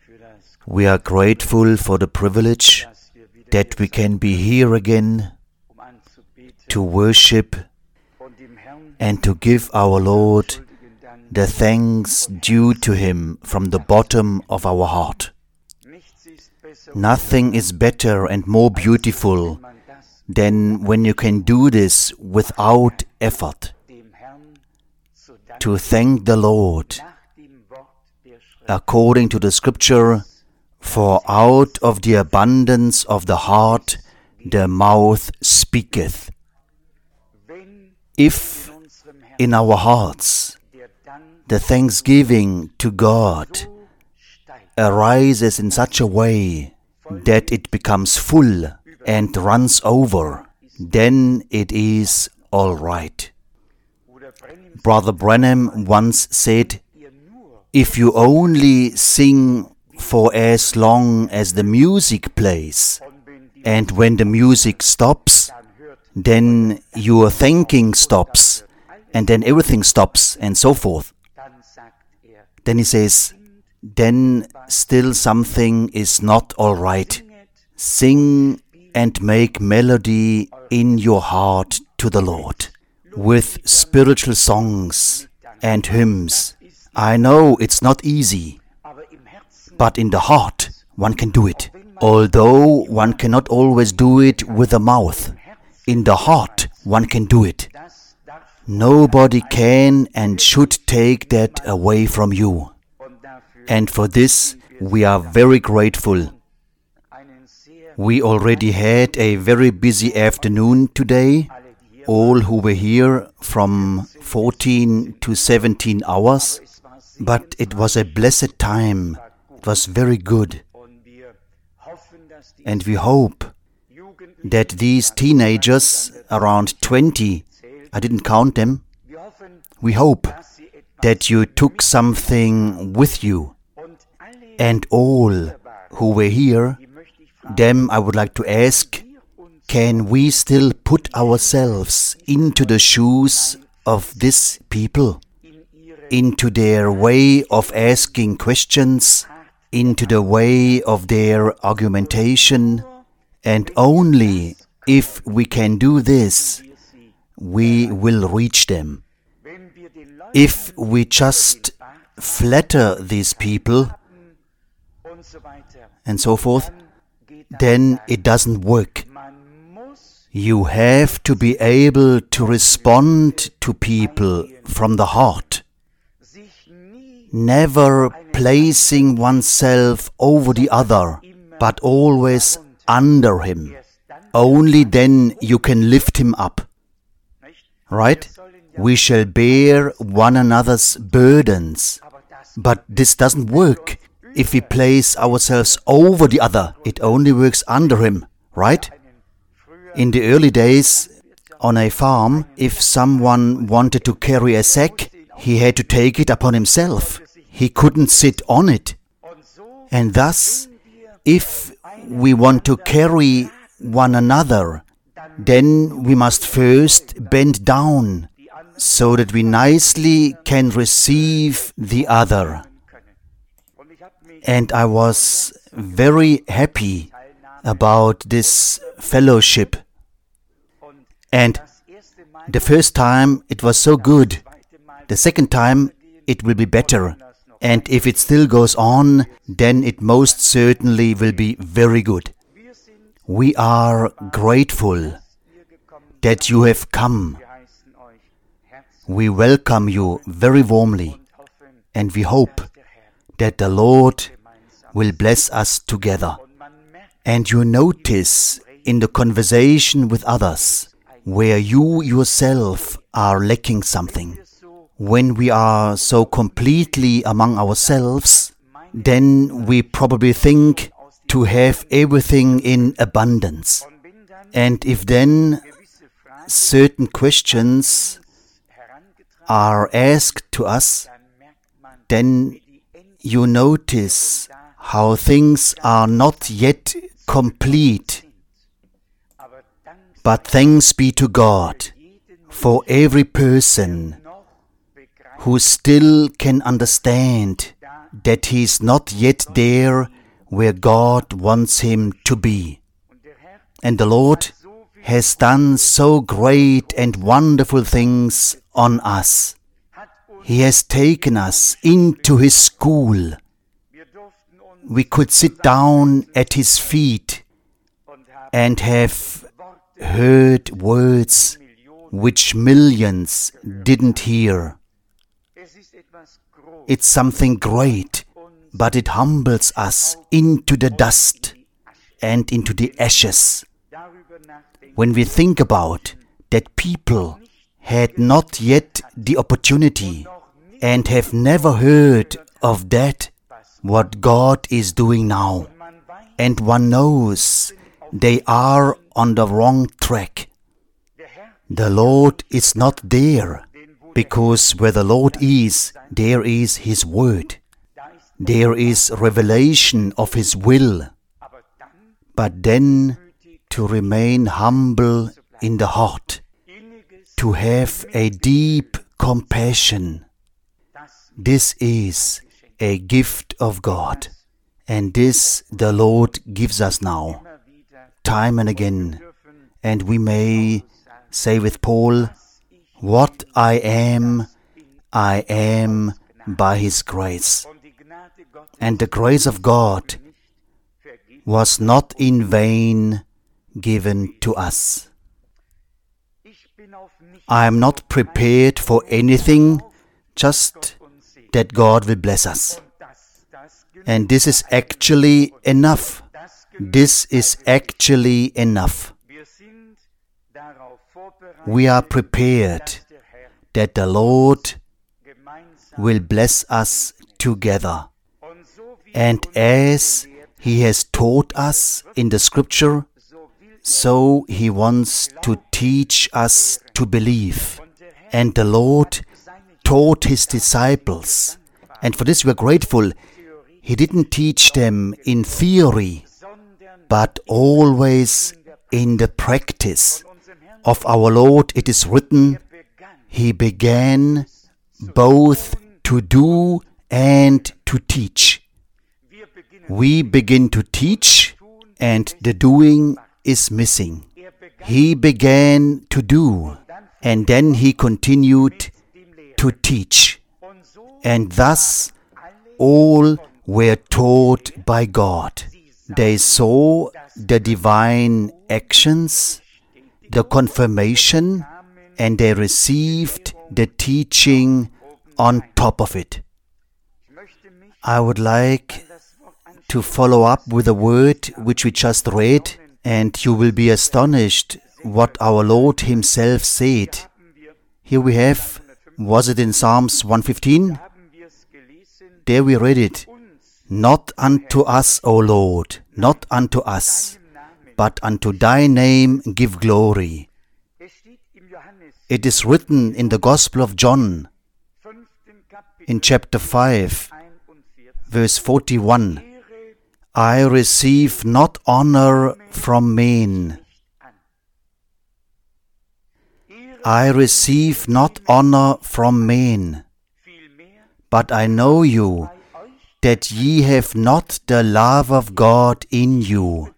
We are grateful for the privilege that we can be here again to worship and to give our Lord the thanks due to Him from the bottom of our heart. Nothing is better and more beautiful than when you can do this without effort, to thank the Lord according to the Scripture, for out of the abundance of the heart the mouth speaketh. If in our hearts the thanksgiving to God arises in such a way that it becomes full and runs over, then it is all right. Brother Branham once said, if you only sing for as long as the music plays, and when the music stops, then your thanking stops, and then everything stops, and so forth. Then he says, then still something is not all right. Sing and make melody in your heart to the Lord, with spiritual songs and hymns. I know it's not easy, but in the heart one can do it. Although one cannot always do it with the mouth, in the heart one can do it. Nobody can and should take that away from you. And for this we are very grateful. We already had a very busy afternoon today. All who were here from 14 to 17 hours. But it was a blessed time. It was very good. And we hope that these teenagers, around 20, I didn't count them, we hope that you took something with you. And all who were here, them I would like to ask, can we still put ourselves into the shoes of these people? Into their way of asking questions, into the way of their argumentation, and only if we can do this, we will reach them. If we just flatter these people and so forth, then it doesn't work. You have to be able to respond to people from the heart. Never placing oneself over the other, but always under him. Only then you can lift him up. Right? We shall bear one another's burdens. But this doesn't work if we place ourselves over the other. It only works under him. Right? In the early days, on a farm, if someone wanted to carry a sack, he had to take it upon himself. He couldn't sit on it. And thus, if we want to carry one another, then we must first bend down, so that we nicely can receive the other. And I was very happy about this fellowship. And the first time it was so good. The second time it will be better. And if it still goes on, then it most certainly will be very good. We are grateful that you have come. We welcome you very warmly, and we hope that the Lord will bless us together. And you notice in the conversation with others, where you yourself are lacking something. When we are so completely among ourselves, then we probably think to have everything in abundance. And if then certain questions are asked to us, then you notice how things are not yet complete. But thanks be to God for every person who still can understand that he is not yet there where God wants him to be. And the Lord has done so great and wonderful things on us. He has taken us into His school. We could sit down at His feet and have heard words which millions didn't hear. It's something great, but it humbles us into the dust and into the ashes. When we think about that people had not yet the opportunity and have never heard of that, what God is doing now, and one knows they are on the wrong track. The Lord is not there, because where the Lord is, there is His Word. There is revelation of His will. But then to remain humble in the heart, to have a deep compassion, this is a gift of God. And this the Lord gives us now, time and again. And we may say with Paul, what I am by His grace. And the grace of God was not in vain given to us. I am not prepared for anything, just that God will bless us. And this is actually enough. This is actually enough. We are prepared that the Lord will bless us together. And as He has taught us in the Scripture, so He wants to teach us to believe. And the Lord taught His disciples, and for this we are grateful. He didn't teach them in theory, but always in the practice. Of our Lord it is written, He began both to do and to teach. We begin to teach, and the doing is missing. He began to do, and then He continued to teach. And thus all were taught by God. They saw the divine actions, the confirmation, and they received the teaching on top of it. I would like to follow up with a word which we just read, and you will be astonished what our Lord Himself said. Here we have, was it in Psalms 115? There we read it. Not unto us, O Lord, not unto us, but unto Thy name give glory. It is written in the Gospel of John, in chapter 5, verse 41, I receive not honor from men. I receive not honor from men, but I know you, that ye have not the love of God in you.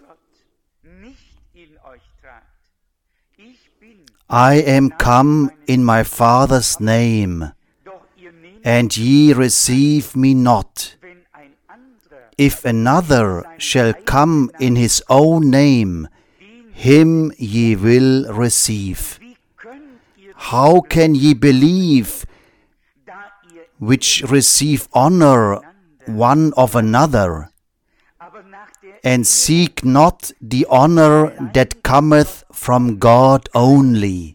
I am come in my Father's name, and ye receive me not. If another shall come in his own name, him ye will receive. How can ye believe, which receive honor one of another, and seek not the honor that cometh from God only?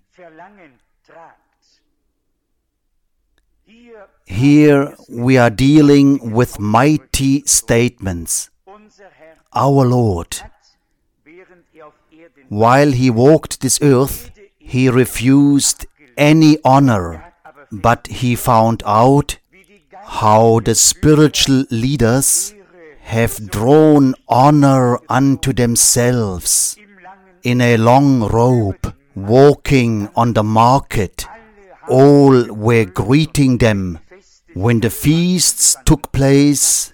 Here we are dealing with mighty statements. Our Lord, while He walked this earth, He refused any honor, but He found out how the spiritual leaders have drawn honor unto themselves in a long robe, walking on the market. All were greeting them when the feasts took place,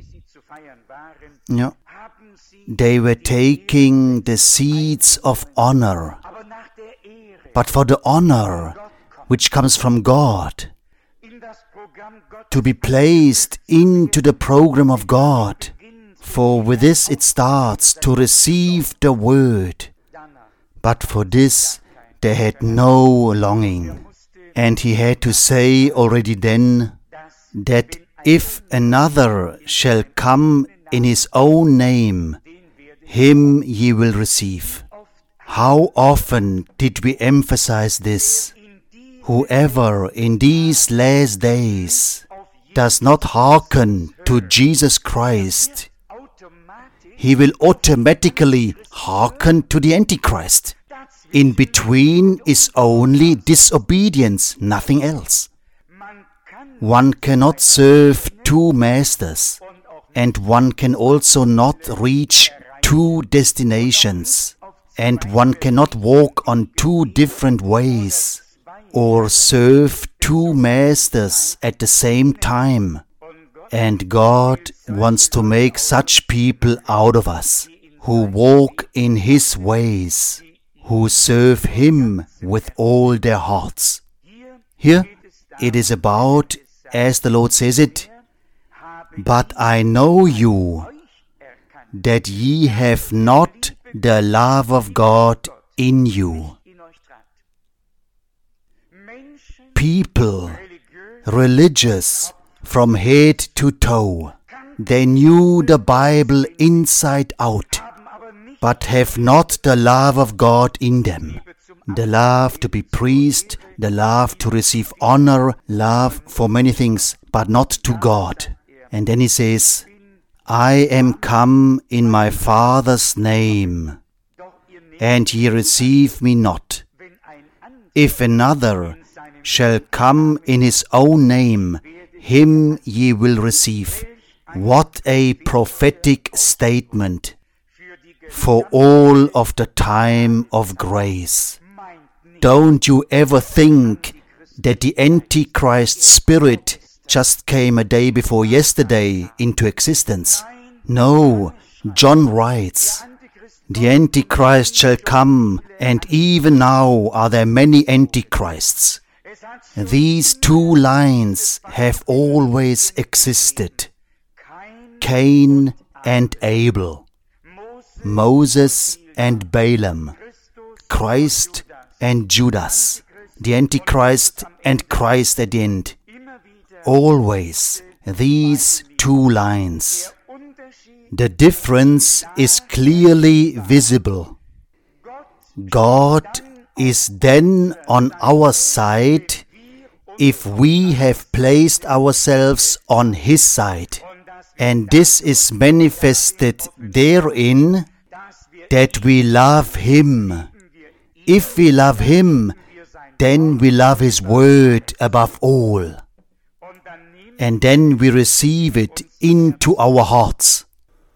they were taking the seats of honor. But for the honor which comes from God, to be placed into the program of God, for with this it starts to receive the word. But for this they had no longing. And he had to say already then that if another shall come in his own name, him ye will receive. How often did we emphasize this? Whoever in these last days does not hearken to Jesus Christ, he will automatically hearken to the Antichrist. In between is only disobedience, nothing else. One cannot serve two masters, and one can also not reach two destinations, and one cannot walk on two different ways, or serve two masters at the same time. And God wants to make such people out of us, who walk in His ways, who serve Him with all their hearts. Here it is about, as the Lord says it, but I know you, that ye have not the love of God in you. People, religious from head to toe, they knew the Bible inside out, but have not the love of God in them. The love to be priest, the love to receive honor, love for many things, but not to God. And then he says, I am come in my Father's name, and ye receive me not. If another shall come in his own name, him ye will receive. What a prophetic statement for all of the time of grace. Don't you ever think that the Antichrist spirit just came a day before yesterday into existence. No, John writes, the Antichrist shall come, and even now are there many Antichrists. These two lines have always existed. Cain and Abel, Moses and Balaam, Christ and Judas, the Antichrist and Christ at the end. Always these two lines. The difference is clearly visible. God is then on our side if we have placed ourselves on His side. And this is manifested therein that we love Him. If we love Him, then we love His word above all. And then we receive it into our hearts.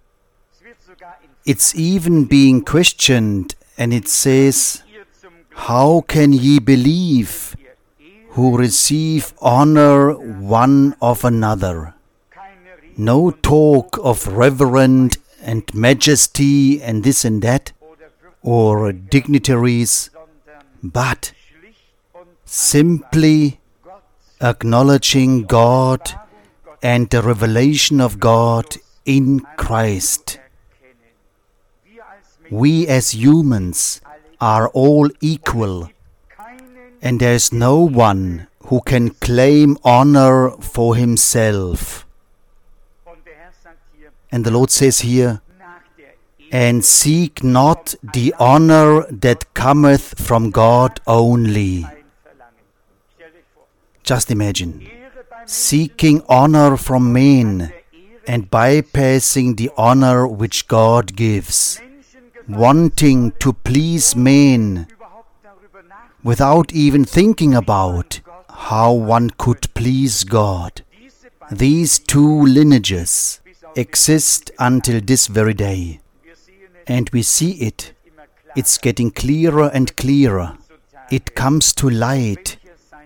It's even being questioned, and it says, how can ye believe who receive honor one of another? No talk of reverend and majesty and this and that, or dignitaries, but simply acknowledging God and the revelation of God in Christ. We as humans are all equal, and there is no one who can claim honor for himself. And the Lord says here, and seek not the honor that cometh from God only. Just imagine, seeking honor from men and bypassing the honor which God gives, wanting to please men without even thinking about how one could please God. These two lineages exist until this very day. And we see it. It's getting clearer and clearer. It comes to light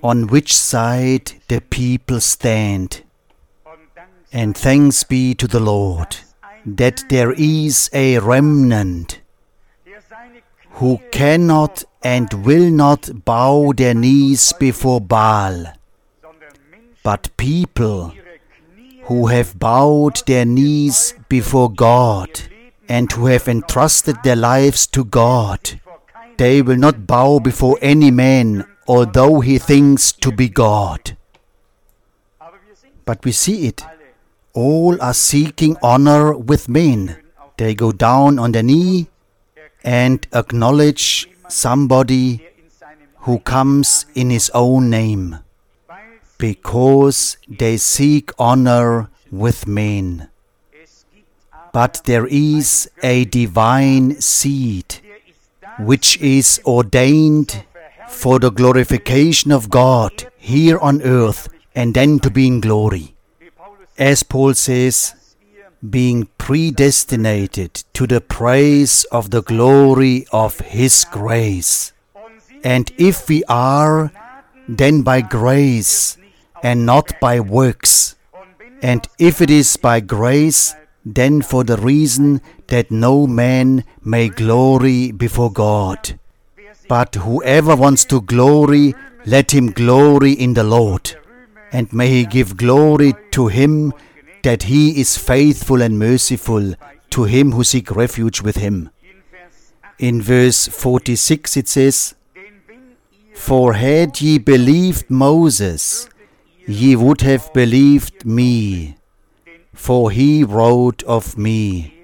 on which side the people stand. And thanks be to the Lord, that there is a remnant who cannot and will not bow their knees before Baal, but people who have bowed their knees before God and who have entrusted their lives to God. They will not bow before any man, although he thinks to be God. But we see it. All are seeking honor with men. They go down on their knee and acknowledge somebody who comes in his own name, because they seek honor with men. But there is a divine seed which is ordained for the glorification of God here on earth and then to be in glory. As Paul says, being predestinated to the praise of the glory of His grace. And if we are, then by grace and not by works. And if it is by grace, then for the reason that no man may glory before God. But whoever wants to glory, let him glory in the Lord. And may He give glory to Him that He is faithful and merciful to him who seek refuge with Him. In verse 46 it says, For had ye believed Moses, ye would have believed me, for he wrote of me.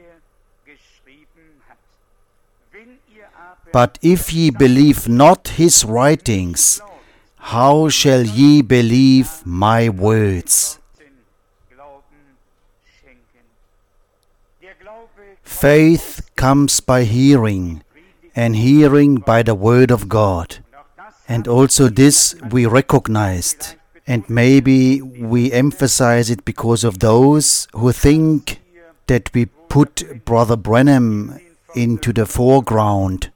But if ye believe not his writings, how shall ye believe my words? Faith comes by hearing, and hearing by the word of God. And also this we recognized, and maybe we emphasize it because of those who think that we put Brother Branham into the foreground.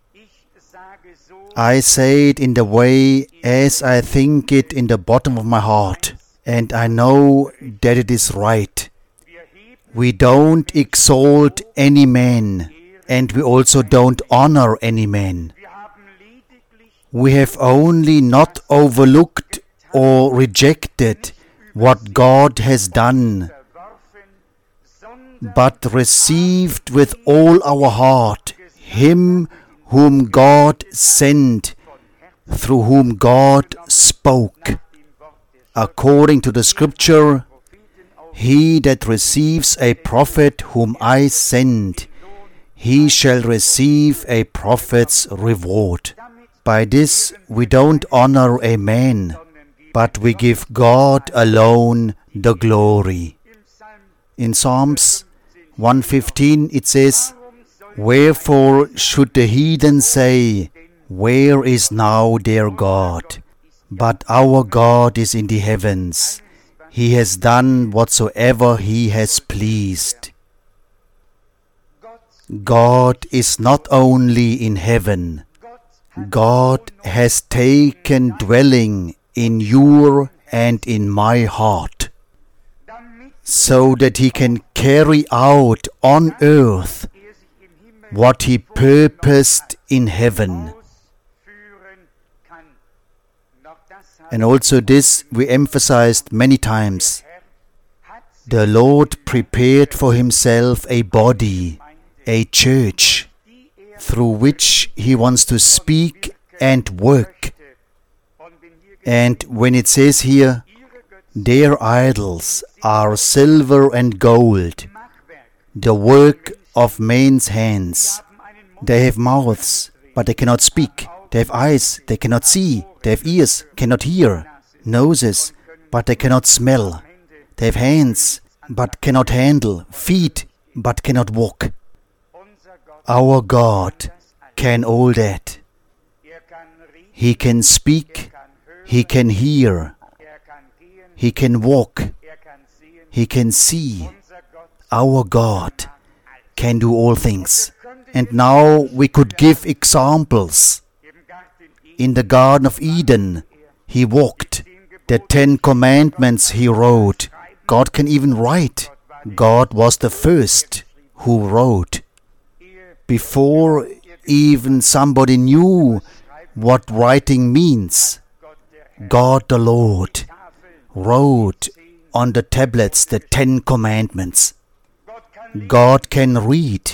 I say it in the way as I think it in the bottom of my heart, and I know that it is right. We don't exalt any man, and we also don't honor any man. We have only not overlooked or rejected what God has done, but received with all our heart Him whom God sent, through whom God spoke. According to the Scripture, He that receives a prophet whom I send, he shall receive a prophet's reward. By this we don't honor a man, but we give God alone the glory. In Psalms 115 it says, Wherefore should the heathen say, Where is now their God? But our God is in the heavens. He has done whatsoever He has pleased. God is not only in heaven. God has taken dwelling in your and in my heart, so that He can carry out on earth what He purposed in heaven. And also this we emphasized many times. The Lord prepared for Himself a body, a church, through which He wants to speak and work. And when it says here, their idols are silver and gold, the work of men's hands. They have mouths, but they cannot speak. They have eyes, they cannot see. They have ears, cannot hear. Noses, but they cannot smell. They have hands, but cannot handle. Feet, but cannot walk. Our God can all that. He can speak, He can hear, He can walk, He can see. Our God can do all things. And now we could give examples. In the Garden of Eden, He walked. The 10 Commandments He wrote. God can even write. God was the first who wrote. Before even somebody knew what writing means, God the Lord wrote on the tablets the 10 Commandments. God can read.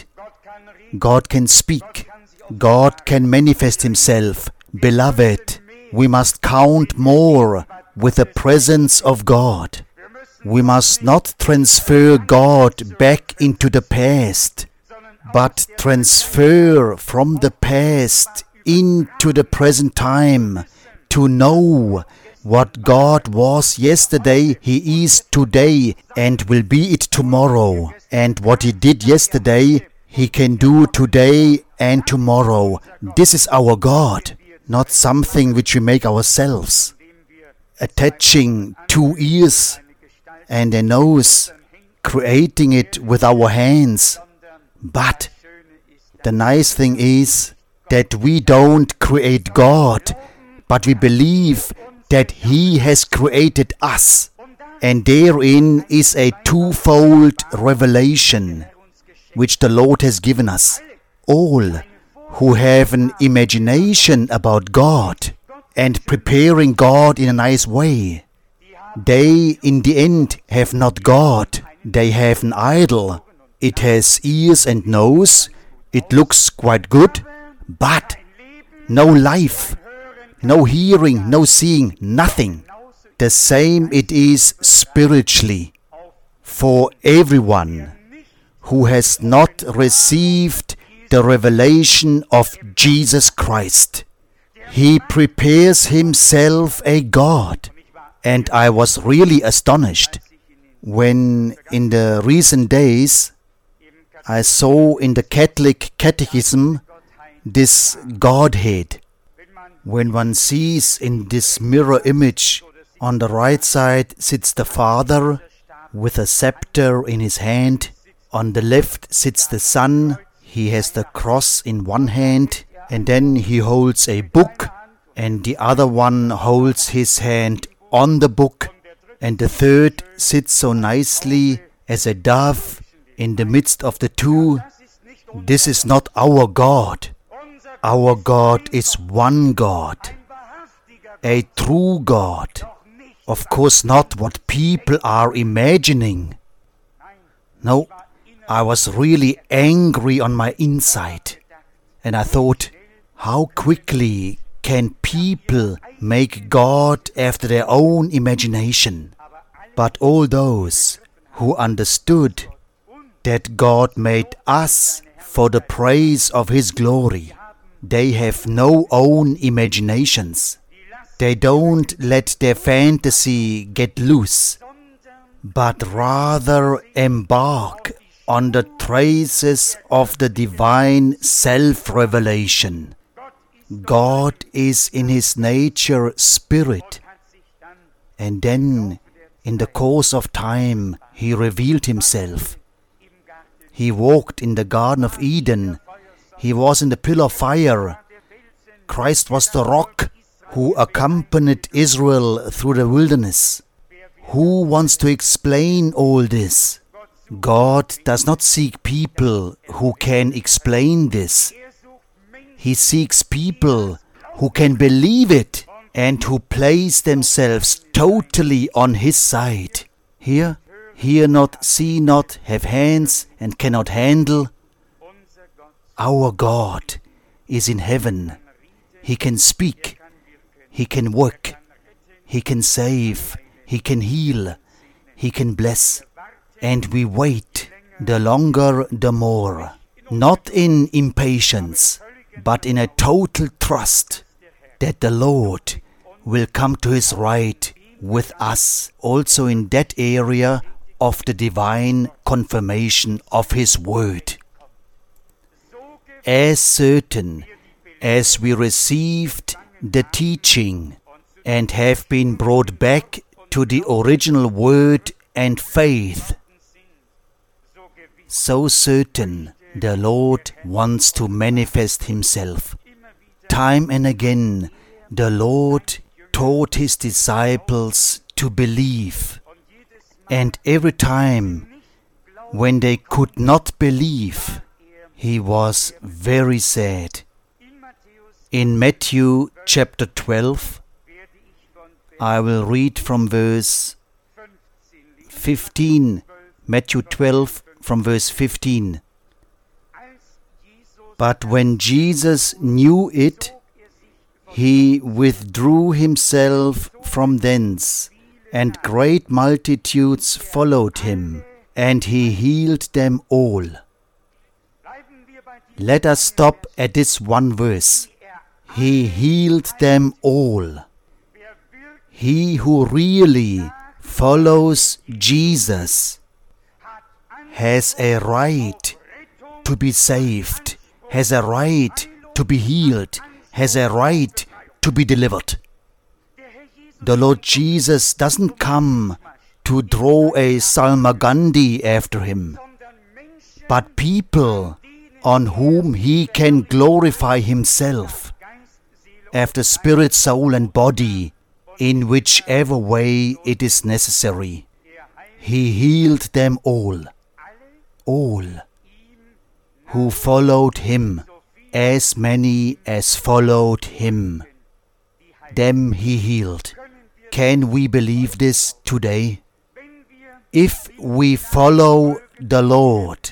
God can speak. God can manifest Himself. Beloved, we must count more with the presence of God. We must not transfer God back into the past, but transfer from the past into the present time to know what God was yesterday, He is today and will be it tomorrow. And what He did yesterday, He can do today and tomorrow. This is our God, not something which we make ourselves. Attaching 2 ears and a nose, creating it with our hands. But the nice thing is that we don't create God, but we believe that He has created us. And therein is a twofold revelation which the Lord has given us. All who have an imagination about God and preparing God in a nice way, they in the end have not God. They have an idol. It has ears and nose. It looks quite good, but no life, no hearing, no seeing, nothing. The same it is spiritually for everyone who has not received the revelation of Jesus Christ. He prepares himself a God. And I was really astonished when in the recent days I saw in the Catholic Catechism this Godhead. When one sees in this mirror image, on the right side sits the Father with a scepter in his hand. On the left sits the Son. He has the cross in one hand, and then he holds a book, and the other one holds his hand on the book, and the third sits so nicely as a dove in the midst of the two. This is not our God. Our God is one God, a true God. Of course not what people are imagining. No, I was really angry on my inside, and I thought, how quickly can people make God after their own imagination? But all those who understood that God made us for the praise of His glory, they have no own imaginations. They don't let their fantasy get loose, but rather embark on the traces of the divine self-revelation. God is in His nature spirit, and then in the course of time He revealed Himself. He walked in the Garden of Eden. He was in the pillar of fire. Christ was the rock who accompanied Israel through the wilderness. Who wants to explain all this? God does not seek people who can explain this. He seeks people who can believe it and who place themselves totally on His side. Hear not, see not, have hands and cannot handle. Our God is in heaven. He can speak. He can work. He can save. He can heal. He can bless. And we wait, the longer the more, not in impatience, but in a total trust that the Lord will come to His right with us, also in that area of the divine confirmation of His word. As certain as we received the teaching and have been brought back to the original word and faith, so certain the Lord wants to manifest Himself. Time and again, the Lord taught his disciples to believe. And every time when they could not believe, he was very sad. In Matthew chapter 12, I will read from verse 15. Matthew 12 from verse 15. But when Jesus knew it, he withdrew himself from thence, and great multitudes followed him, and he healed them all. Let us stop at this one verse. He healed them all. He who really follows Jesus has a right to be saved, has a right to be healed, has a right to be delivered. The Lord Jesus doesn't come to draw a Salma Gandhi after him, but people on whom he can glorify himself after spirit, soul and body, in whichever way it is necessary. He healed them all who followed him, as many as followed him. Them he healed. Can we believe this today? If we follow the Lord,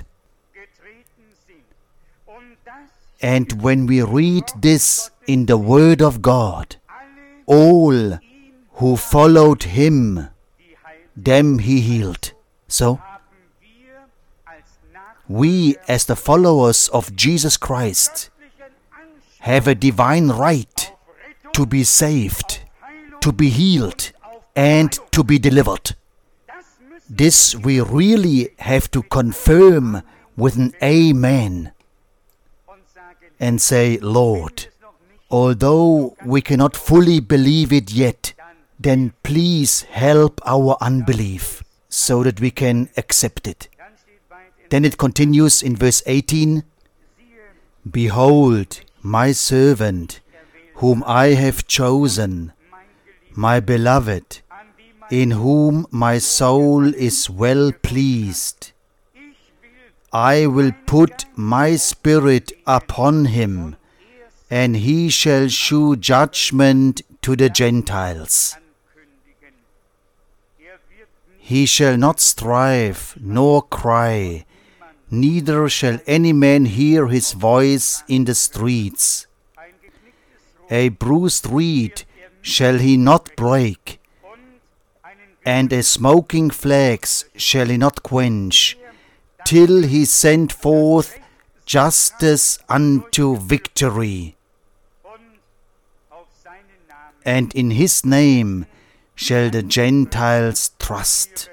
and when we read this in the Word of God, all who followed him, them he healed. So, we as the followers of Jesus Christ have a divine right to be saved, to be healed, and to be delivered. This we really have to confirm with an amen and say, Lord, although we cannot fully believe it yet, then please help our unbelief so that we can accept it. Then it continues in verse 18, Behold, my servant, whom I have chosen, my beloved, in whom my soul is well pleased. I will put my spirit upon him, and he shall shew judgment to the Gentiles. He shall not strive nor cry, neither shall any man hear his voice in the streets. A bruised reed shall he not break, and a smoking flax shall he not quench, till he send forth justice unto victory. And in his name shall the Gentiles trust.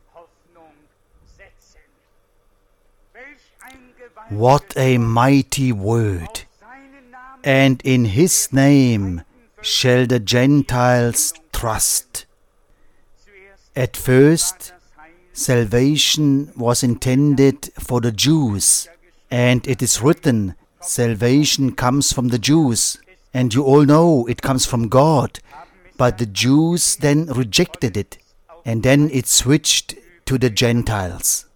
What a mighty word! And in his name shall the Gentiles trust. At first, salvation was intended for the Jews, and it is written, salvation comes from the Jews, and you all know it comes from God. But the Jews then rejected it, and then it switched to the Gentiles.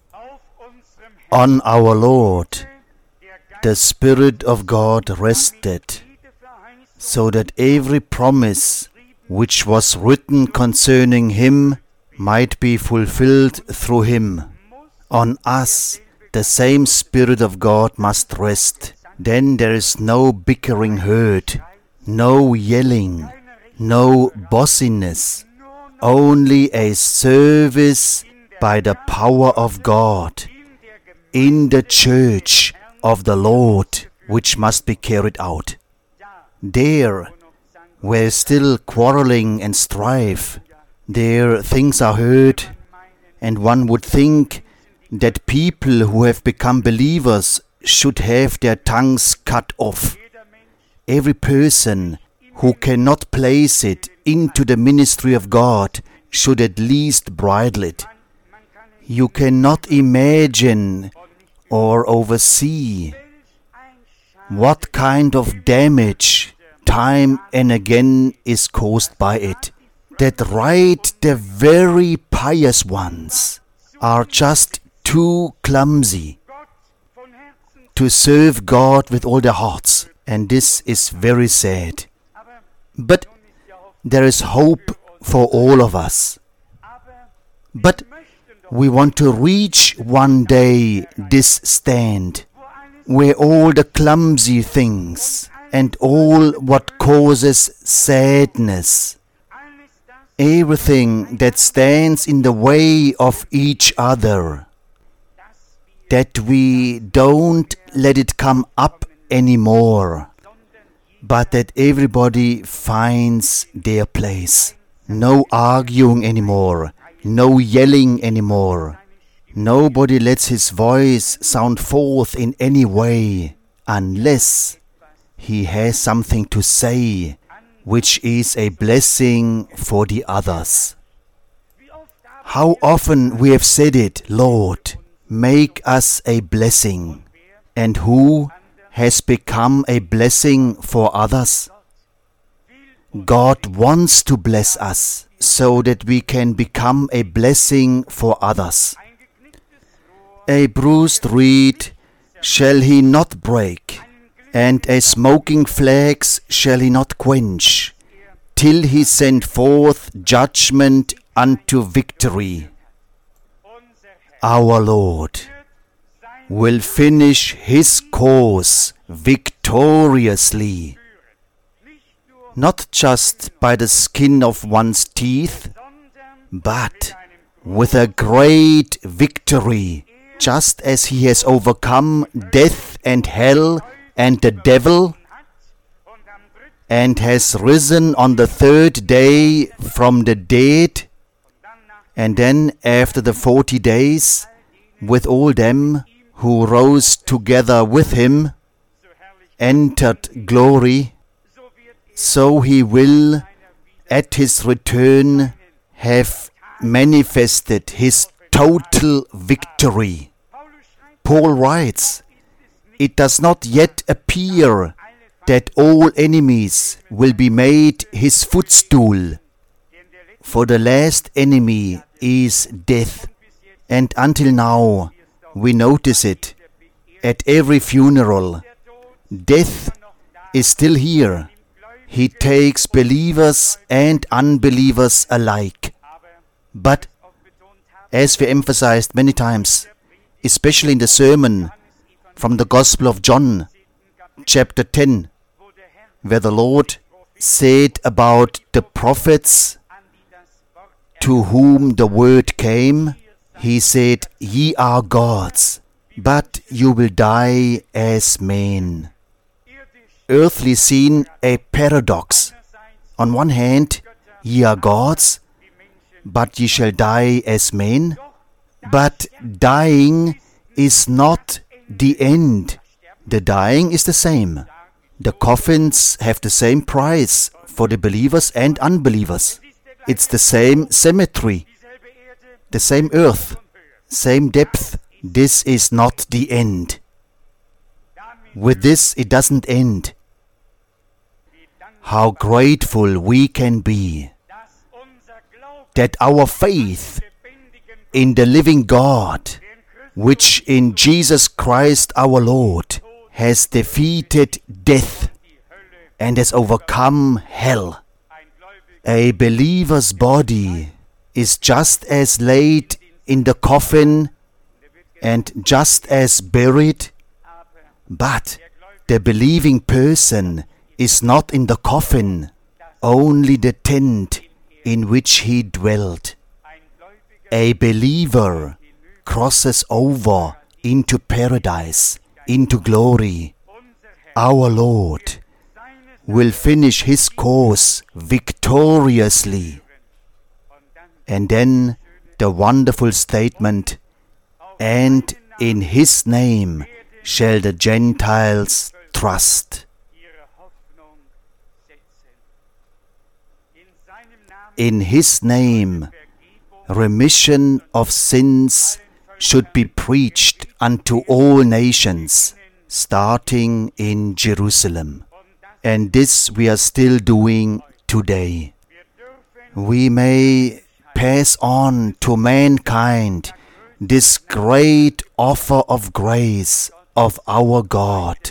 On our Lord, the Spirit of God rested, so that every promise which was written concerning him might be fulfilled through him. On us, the same Spirit of God must rest. Then there is no bickering heard, no yelling, no bossiness, only a service by the power of God in the church of the Lord, which must be carried out. There, where still quarreling and strife, there things are heard, and one would think that people who have become believers should have their tongues cut off. Every person who cannot place it into the ministry of God should at least bridle it. You cannot imagine or oversee what kind of damage time and again is caused by it. That the very pious ones are just too clumsy to serve God with all their hearts. And this is very sad. But there is hope for all of us. But we want to reach one day this stand where all the clumsy things and all what causes sadness, everything that stands in the way of each other, that we don't let it come up anymore, but that everybody finds their place. No arguing anymore, no yelling anymore. Nobody lets his voice sound forth in any way unless he has something to say which is a blessing for the others. How often we have said it, Lord, make us a blessing. And who has become a blessing for others? God wants to bless us so that we can become a blessing for others. A bruised reed shall he not break, and a smoking flax shall he not quench, till he send forth judgment unto victory. Our Lord will finish his course victoriously, not just by the skin of one's teeth, but with a great victory, just as he has overcome death and hell and the devil, and has risen on the third day from the dead, and then after the 40 days, with all them who rose together with him, entered glory, so he will, at his return, have manifested his total victory. Paul writes, it does not yet appear that all enemies will be made his footstool, for the last enemy is death. And until now, we notice it at every funeral. Death is still here. He takes believers and unbelievers alike. But, as we emphasized many times, especially in the sermon from the Gospel of John, chapter 10, where the Lord said about the prophets to whom the word came, he said, ye are gods, but you will die as men. Earthly seen, a paradox. On one hand, ye are gods, but ye shall die as men. But dying is not the end. The dying is the same. The coffins have the same price for the believers and unbelievers. It's the same cemetery, the same earth, same depth. This is not the end. With this, it doesn't end. How grateful we can be that our faith in the living God, which in Jesus Christ our Lord has defeated death and has overcome hell. A believer's body is just as laid in the coffin and just as buried, but the believing person is not in the coffin, only the tent in which he dwelt. A believer crosses over into paradise, into glory. Our Lord will finish his course victoriously. And then the wonderful statement, and in his name shall the Gentiles trust. In his name remission of sins should be preached unto all nations, starting in Jerusalem. And this we are still doing today. We may pass on to mankind this great offer of grace of our God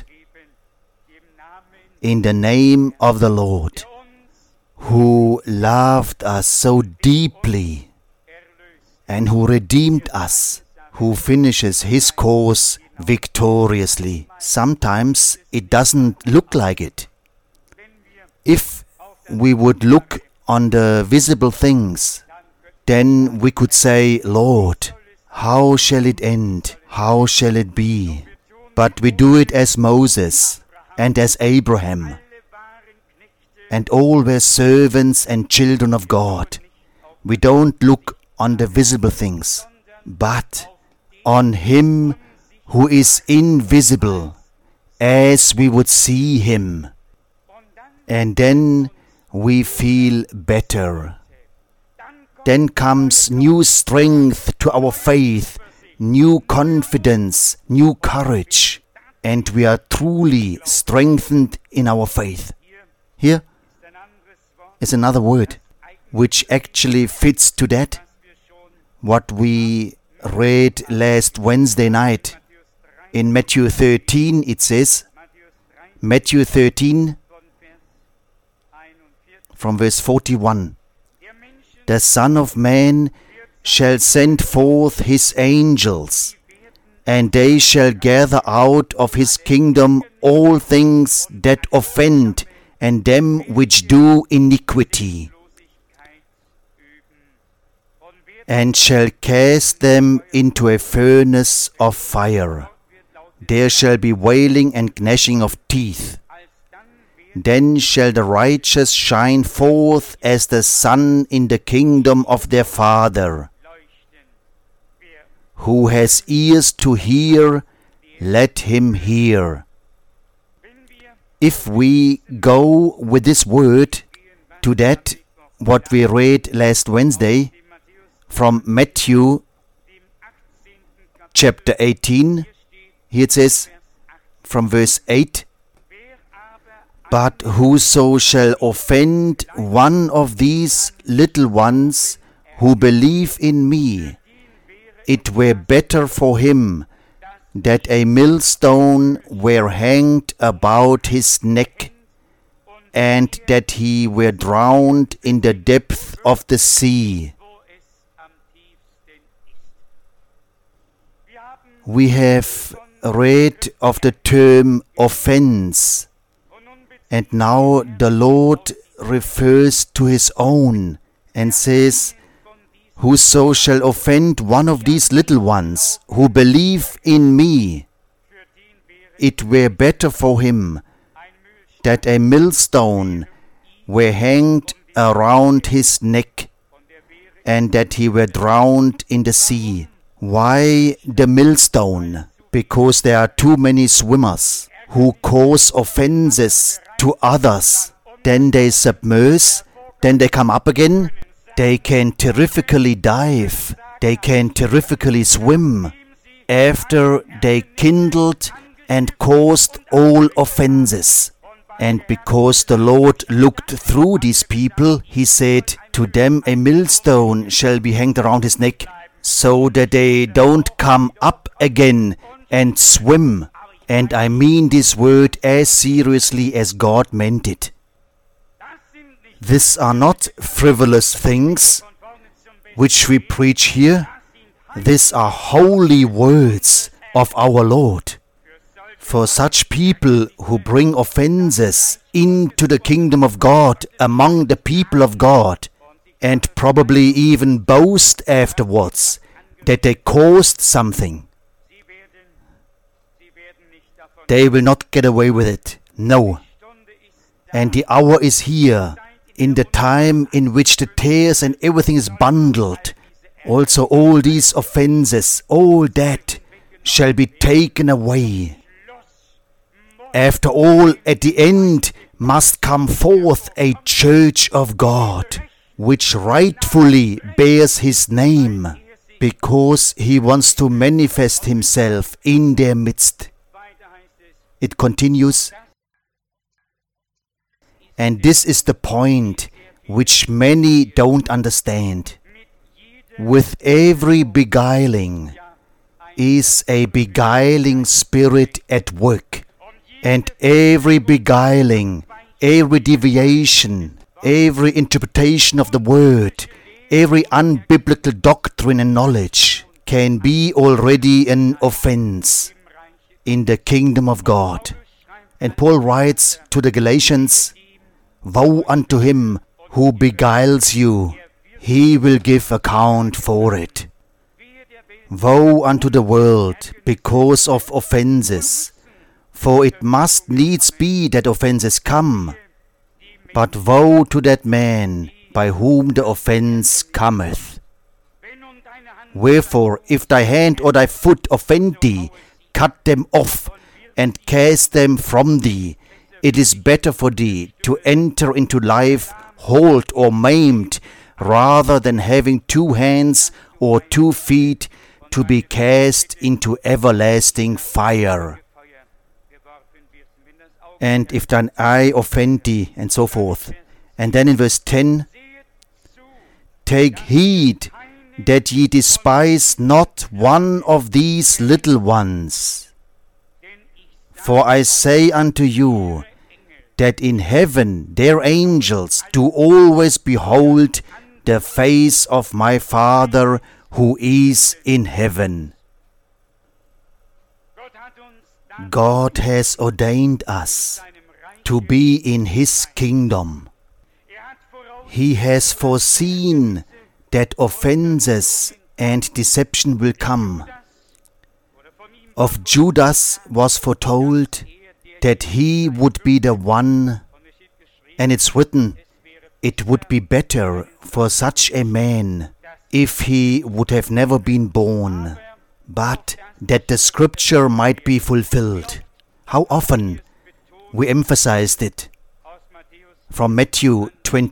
in the name of the Lord, who loved us so deeply and who redeemed us, who finishes His course victoriously. Sometimes it doesn't look like it. If we would look on the visible things, then we could say, Lord, how shall it end? How shall it be? But we do it as Moses and as Abraham, and all were servants and children of God. We don't look on the visible things, but on Him who is invisible, as we would see Him. And then we feel better. Then comes new strength to our faith, new confidence, new courage, and we are truly strengthened in our faith. Here is another word which actually fits to that, what we read last Wednesday night. In Matthew 13 it says, Matthew 13 from verse 41, the Son of Man shall send forth His angels, and they shall gather out of His kingdom all things that offend, and them which do iniquity, and shall cast them into a furnace of fire. There shall be wailing and gnashing of teeth. Then shall the righteous shine forth as the sun in the kingdom of their Father. Who has ears to hear, let him hear. If we go with this word to that, what we read last Wednesday, from Matthew chapter 18, here it says, from verse 8, but whoso shall offend one of these little ones who believe in me, it were better for him that a millstone were hanged about his neck, and that he were drowned in the depth of the sea. We have read of the term offense, and now the Lord refers to His own and says, whoso shall offend one of these little ones who believe in me, it were better for him that a millstone were hanged around his neck, and that he were drowned in the sea. Why the millstone? Because there are too many swimmers who cause offenses to others. Then they submerge, then they come up again. They can terrifically dive, they can terrifically swim, after they kindled and caused all offenses. And because the Lord looked through these people, He said, to them a millstone shall be hanged around his neck, so that they don't come up again and swim. And I mean this word as seriously as God meant it. These are not frivolous things which we preach here. These are holy words of our Lord. For such people who bring offenses into the kingdom of God among the people of God, and probably even boast afterwards that they caused something, they will not get away with it. No. And the hour is here, in the time in which the tares and everything is bundled. Also all these offenses, all that shall be taken away. After all, at the end must come forth a church of God, which rightfully bears His name, because He wants to manifest Himself in their midst. It continues, And this is the point which many don't understand. With every beguiling is a beguiling spirit at work. And every beguiling, every deviation, every interpretation of the word, every unbiblical doctrine and knowledge can be already an offense in the kingdom of God. And Paul writes to the Galatians, "Woe unto him who beguiles you, he will give account for it." Woe unto the world because of offenses, for it must needs be that offenses come. But woe to that man by whom the offense cometh. Wherefore, if thy hand or thy foot offend thee, cut them off, and cast them from thee. It is better for thee to enter into life halt or maimed, rather than having 2 hands or 2 feet to be cast into everlasting fire. And if thine eye offend thee, and so forth. And then in verse 10, "Take heed that ye despise not one of these little ones. For I say unto you, that in heaven their angels do always behold the face of my Father who is in heaven." God has ordained us to be in His kingdom. He has foreseen that offenses and deception will come. Of Judas was foretold that he would be the one, and it's written, it would be better for such a man if he would have never been born, but that the scripture might be fulfilled. How often we emphasized it from Matthew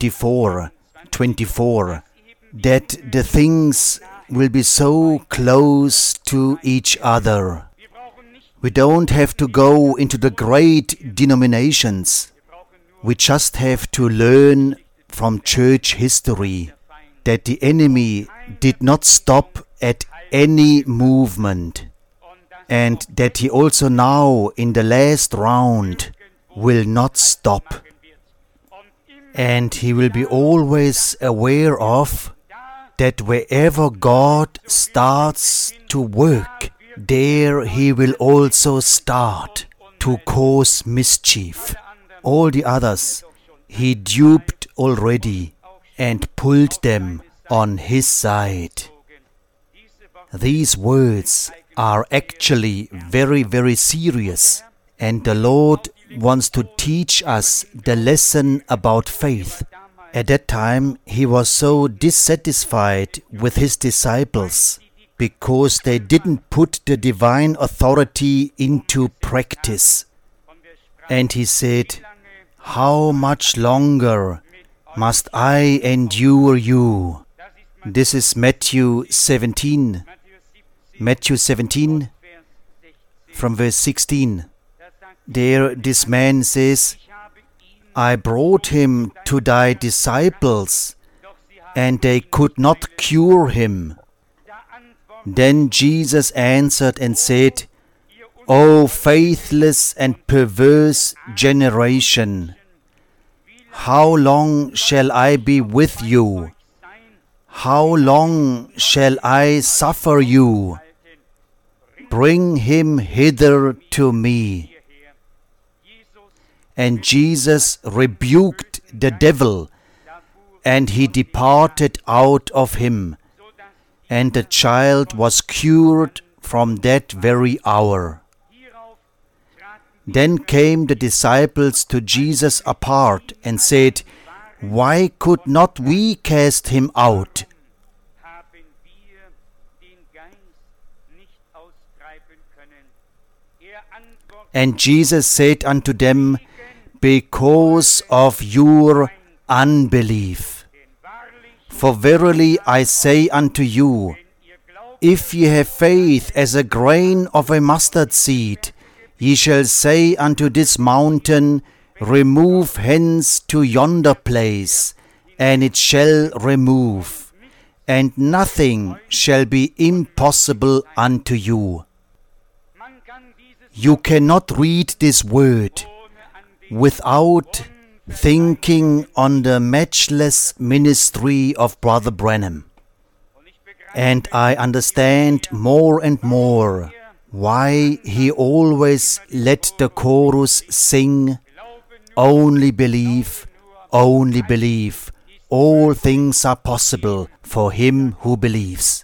24, that the things will be so close to each other. We don't have to go into the great denominations. We just have to learn from church history that the enemy did not stop at any movement, and that he also now in the last round will not stop. And he will be always aware of that wherever God starts to work, there he will also start to cause mischief. All the others he duped already and pulled them on his side. These words are actually very, very serious, and the Lord wants to teach us the lesson about faith. At that time, he was so dissatisfied with his disciples because they didn't put the divine authority into practice. And he said, "How much longer must I endure you?" This is Matthew 17. Matthew 17 from verse 16. There this man says, "I brought him to thy disciples, and they could not cure him." Then Jesus answered and said, "O faithless and perverse generation, how long shall I be with you? How long shall I suffer you? Bring him hither to me." And Jesus rebuked the devil, and he departed out of him, and the child was cured from that very hour. Then came the disciples to Jesus apart and said, "Why could not we cast him out?" And Jesus said unto them, "Because of your unbelief. For verily I say unto you, if ye have faith as a grain of a mustard seed, ye shall say unto this mountain, remove hence to yonder place, and it shall remove, and nothing shall be impossible unto you. You cannot read this word without thinking on the matchless ministry of Brother Branham. And I understand more and more why he always let the chorus sing, "Only believe, only believe. All things are possible for him who believes."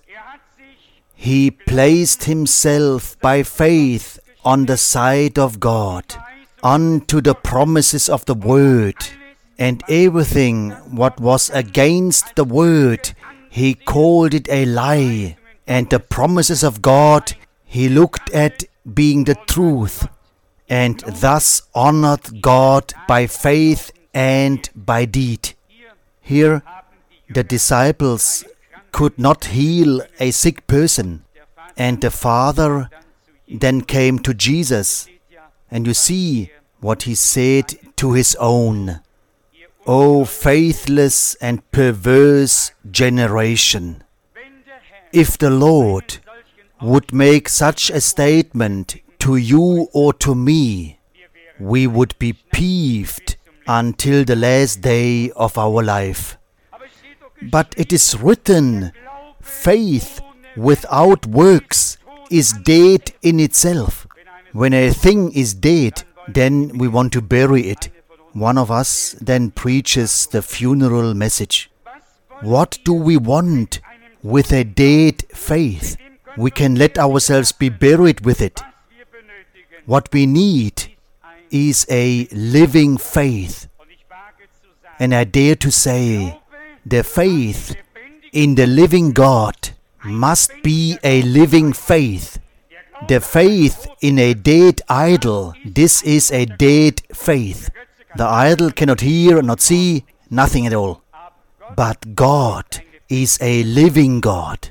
He placed himself by faith on the side of God, unto the promises of the Word, and everything what was against the Word, he called it a lie, and the promises of God he looked at being the truth, and thus honored God by faith and by deed. Here, the disciples could not heal a sick person, and the Father then came to Jesus, and you see what he said to his own. "O faithless and perverse generation." If the Lord would make such a statement to you or to me, we would be peeved until the last day of our life. But it is written, faith without works is dead in itself. When a thing is dead, then we want to bury it. One of us then preaches the funeral message. What do we want with a dead faith? We can let ourselves be buried with it. What we need is a living faith. And I dare to say, the faith in the living God must be a living faith. The faith in a dead idol, this is a dead faith. The idol cannot hear, not see, nothing at all. But God is a living God.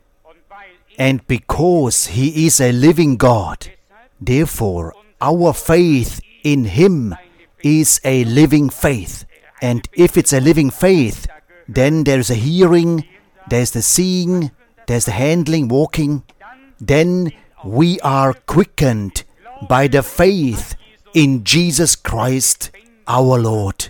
And because He is a living God, therefore our faith in Him is a living faith. And if it's a living faith, then there's a hearing, there's the seeing, there's the handling, walking. Then we are quickened by the faith in Jesus Christ our Lord.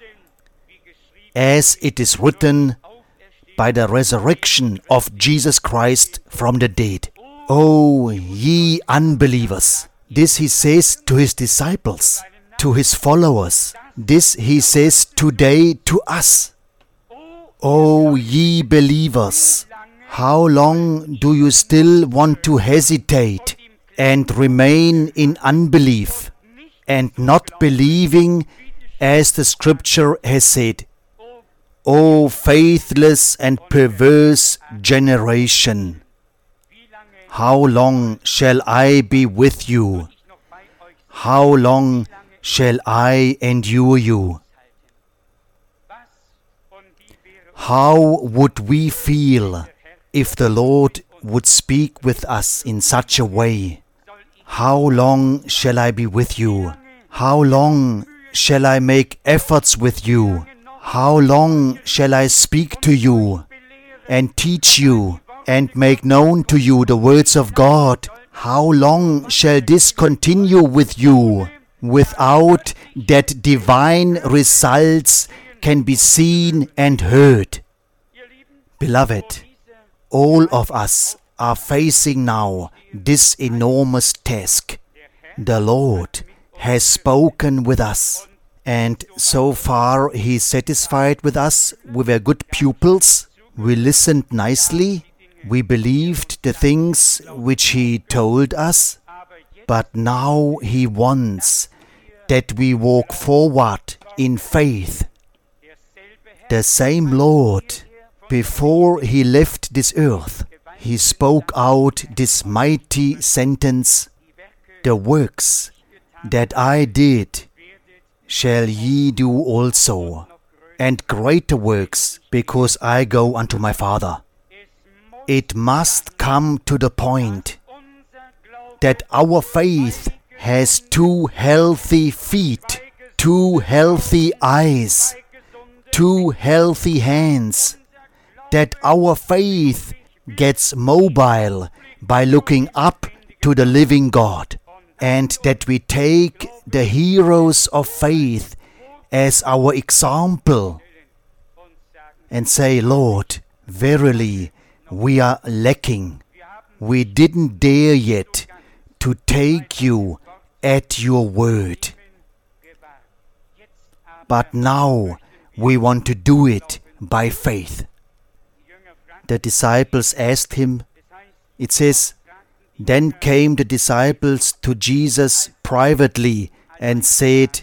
As it is written, by the resurrection of Jesus Christ from the dead. O ye unbelievers! This He says to His disciples, to His followers. This He says today to us. O ye believers! How long do you still want to hesitate and remain in unbelief and not believing as the Scripture has said? O faithless and perverse generation! How long shall I be with you? How long shall I endure you? How would we feel if the Lord would speak with us in such a way? How long shall I be with you? How long shall I make efforts with you? How long shall I speak to you and teach you and make known to you the words of God? How long shall this continue with you without that divine results can be seen and heard? Beloved, all of us are facing now this enormous task. The Lord has spoken with us. And so far He is satisfied with us. We were good pupils. We listened nicely. We believed the things which He told us. But now He wants that we walk forward in faith. The same Lord, before He left this earth, He spoke out this mighty sentence, "The works that I did shall ye do also, and greater works, because I go unto my Father." It must come to the point that our faith has two healthy feet 2 healthy eyes, 2 healthy hands, that our faith gets mobile by looking up to the living God, and that we take the heroes of faith as our example and say, Lord, verily we are lacking. We didn't dare yet to take you at your word. But now we want to do it by faith. The disciples asked him, it says, then came the disciples to Jesus privately and said,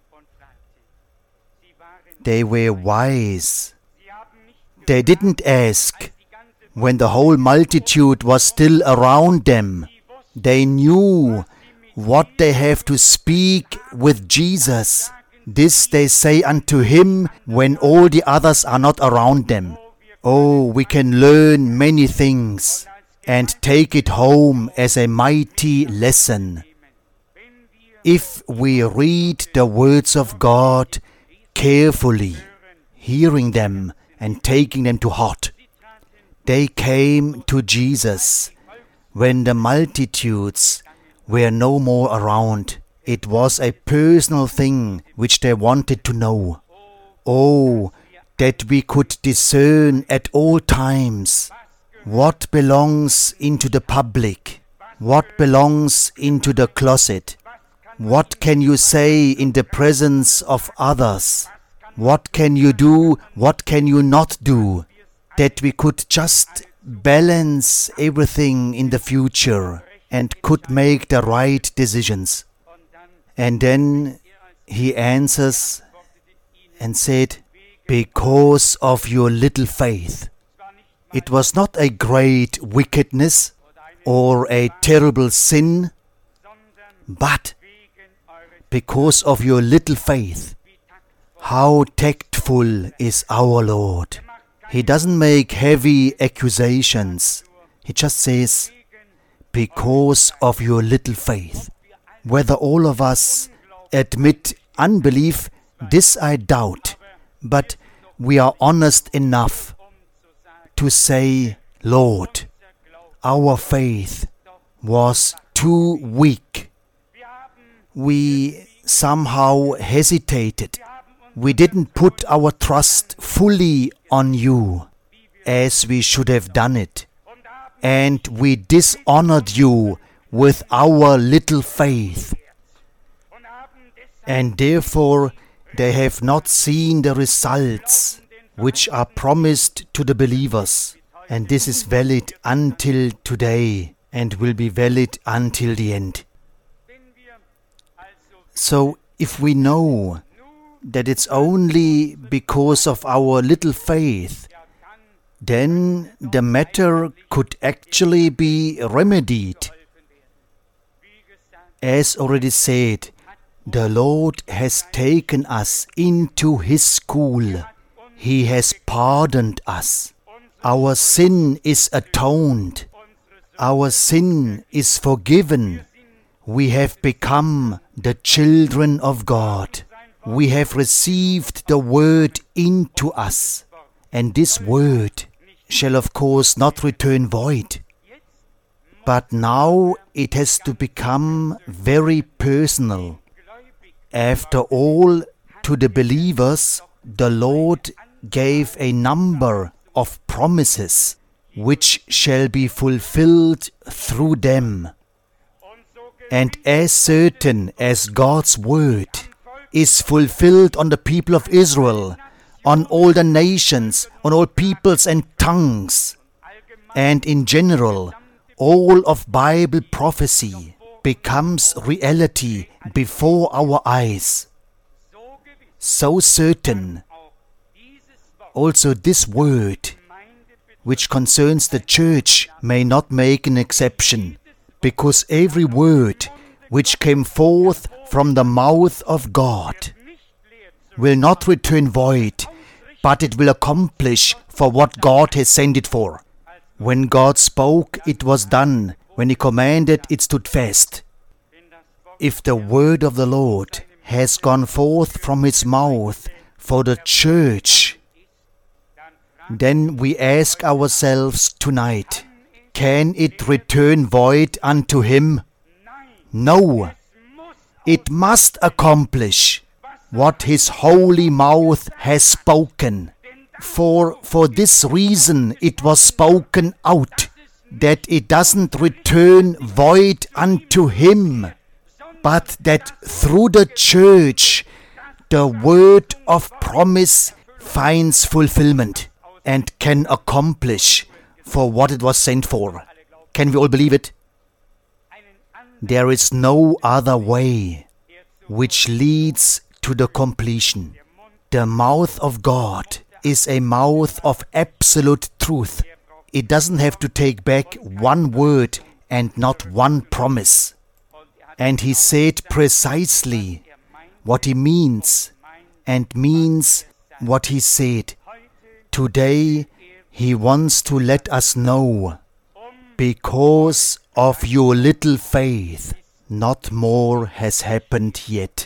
they were wise. They didn't ask when the whole multitude was still around them. They knew what they have to speak with Jesus. This they say unto him when all the others are not around them. Oh, we can learn many things and take it home as a mighty lesson. If we read the words of God carefully, hearing them and taking them to heart. They came to Jesus when the multitudes were no more around. It was a personal thing which they wanted to know. Oh, that we could discern at all times what belongs into the public, what belongs into the closet. What can you say in the presence of others? What can you do? What can you not do? That we could just balance everything in the future and could make the right decisions. And then he answers and said, because of your little faith. It was not a great wickedness or a terrible sin, but because of your little faith. How tactful is our Lord. He doesn't make heavy accusations. He just says, because of your little faith. Whether all of us admit unbelief, this I doubt. But we are honest enough to say, Lord, our faith was too weak. We somehow hesitated. We didn't put our trust fully on you as we should have done it. And we dishonored you with our little faith. And therefore they have not seen the results which are promised to the believers. And this is valid until today and will be valid until the end. So if we know that it's only because of our little faith, then the matter could actually be remedied. As already said, the Lord has taken us into His school. He has pardoned us. Our sin is atoned. Our sin is forgiven. We have become the children of God. We have received the Word into us. And this Word shall of course not return void. But now it has to become very personal. After all, to the believers, the Lord gave a number of promises which shall be fulfilled through them. And as certain as God's word is fulfilled on the people of Israel, on all the nations, on all peoples and tongues, and in general, all of Bible prophecy becomes reality before our eyes. So certain, also this word, which concerns the church, may not make an exception, because every word which came forth from the mouth of God will not return void, but it will accomplish for what God has sent it for. When God spoke, it was done. When He commanded, it stood fast. If the word of the Lord has gone forth from his mouth for the church, then we ask ourselves tonight, can it return void unto him? No. It must accomplish what his holy mouth has spoken. For this reason it was spoken out, that it doesn't return void unto him, but that through the church the word of promise finds fulfillment and can accomplish for what it was sent for. Can we all believe it? There is no other way which leads to the completion. The mouth of God is a mouth of absolute truth. It doesn't have to take back one word and not one promise. And he said precisely what he means and means what he said. Today he wants to let us know, because of your little faith, not more has happened yet.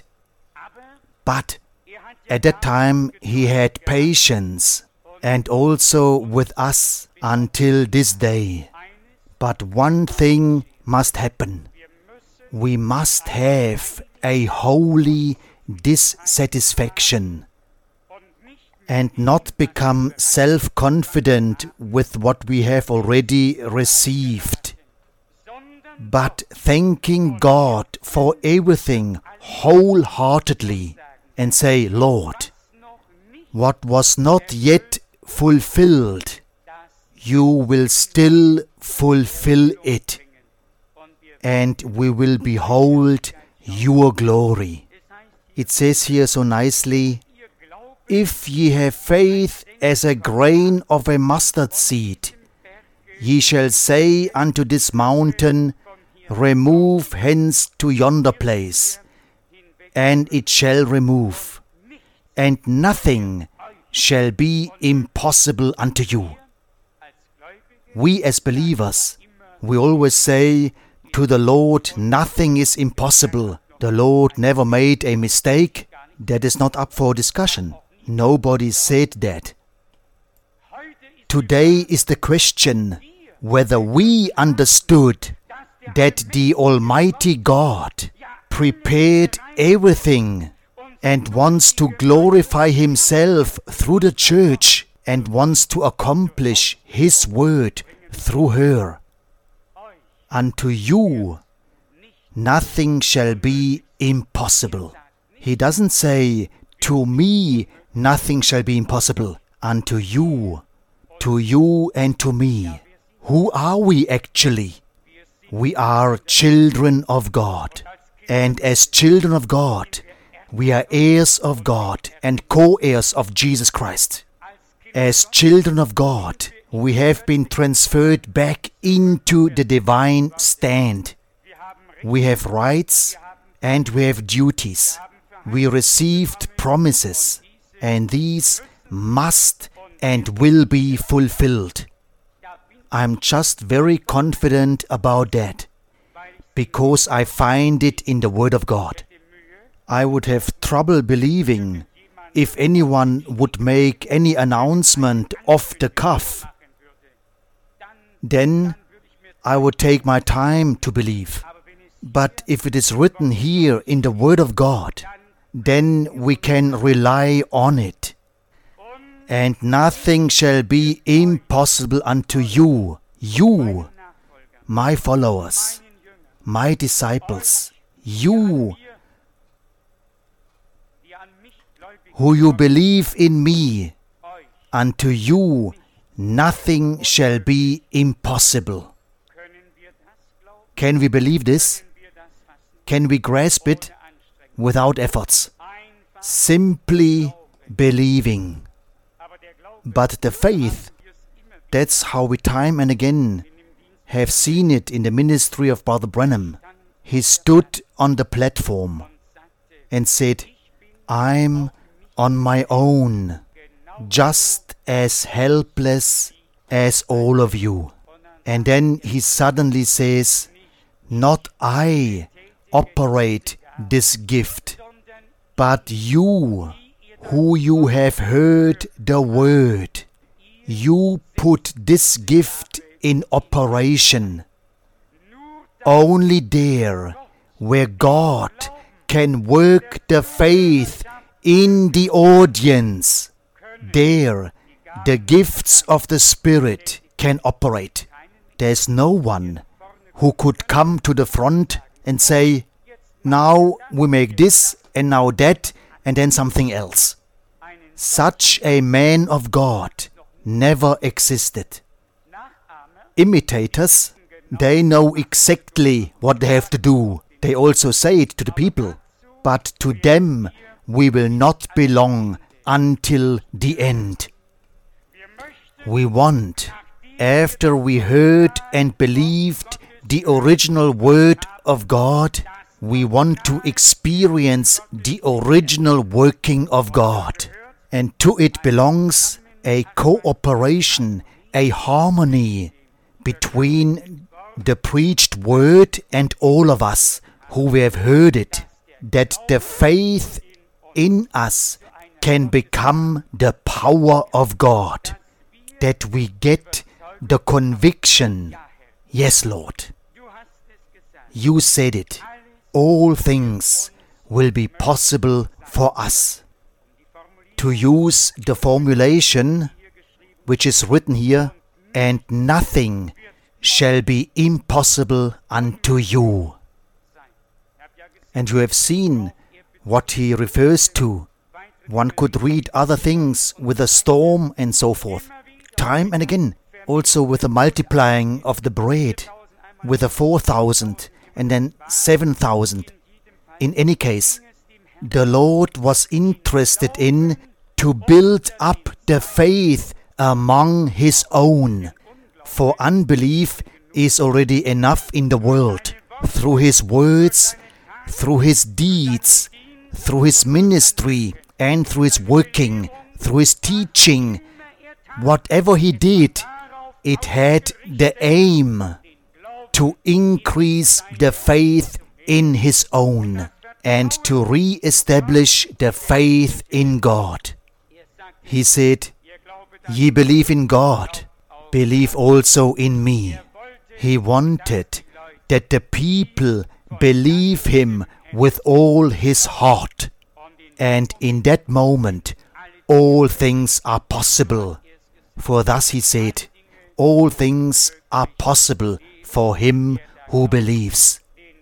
But at that time he had patience, and also with us until this day. But one thing must happen. We must have a holy dissatisfaction and not become self-confident with what we have already received, but thanking God for everything wholeheartedly and say, Lord, what was not yet fulfilled, you will still fulfill it, and we will behold your glory. It says here so nicely, if ye have faith as a grain of a mustard seed, ye shall say unto this mountain, remove hence to yonder place, and it shall remove, and nothing shall be impossible unto you. We as believers, we always say to the Lord, nothing is impossible. The Lord never made a mistake. That is not up for discussion. Nobody said that. Today is the question whether we understood that the Almighty God prepared everything and wants to glorify Himself through the church and wants to accomplish His word through her. Unto you, nothing shall be impossible. He doesn't say, to me, nothing shall be impossible. Unto you and to me. Who are we actually? We are children of God. And as children of God, we are heirs of God and co-heirs of Jesus Christ. As children of God, we have been transferred back into the divine stand. We have rights and we have duties. We received promises, and these must and will be fulfilled. I'm just very confident about that, because I find it in the Word of God. I would have trouble believing if anyone would make any announcement off the cuff. Then I would take my time to believe. But if it is written here in the Word of God, then we can rely on it. And nothing shall be impossible unto you, my followers, my disciples, you who you believe in me, unto you nothing shall be impossible. Can we believe this? Can we grasp it? Without efforts, simply believing. But the faith, that's how we time and again have seen it in the ministry of Brother Branham. He stood on the platform and said, I'm on my own, just as helpless as all of you. And then he suddenly says, not I operate this gift, But you, who you have heard the word, you put this gift in operation. Only there, where God can work the faith in the audience, there the gifts of the Spirit can operate. There's no one who could come to the front and say, now we make this and now that and then something else. Such a man of God never existed. Imitators, they know exactly what they have to do. They also say it to the people. But to them we will not belong until the end. We want, after we heard and believed the original word of God, we want to experience the original working of God. And to it belongs a cooperation, a harmony between the preached word and all of us who have heard it, that the faith in us can become the power of God, that we get the conviction, yes, Lord, you said it, all things will be possible for us. To use the formulation which is written here, and nothing shall be impossible unto you. And you have seen what he refers to. One could read other things with a storm and so forth. Time and again, also with the multiplying of the bread, with the 4,000 and then 7,000. In any case, the Lord was interested in to build up the faith among His own. For unbelief is already enough in the world. Through His words, through His deeds, through His ministry, and through His working, through His teaching, whatever He did, it had the aim to increase the faith in His own and to re-establish the faith in God. He said, ye believe in God, believe also in me. He wanted that the people believe Him with all his heart. And in that moment, all things are possible. For thus He said, all things are possible for him who believes.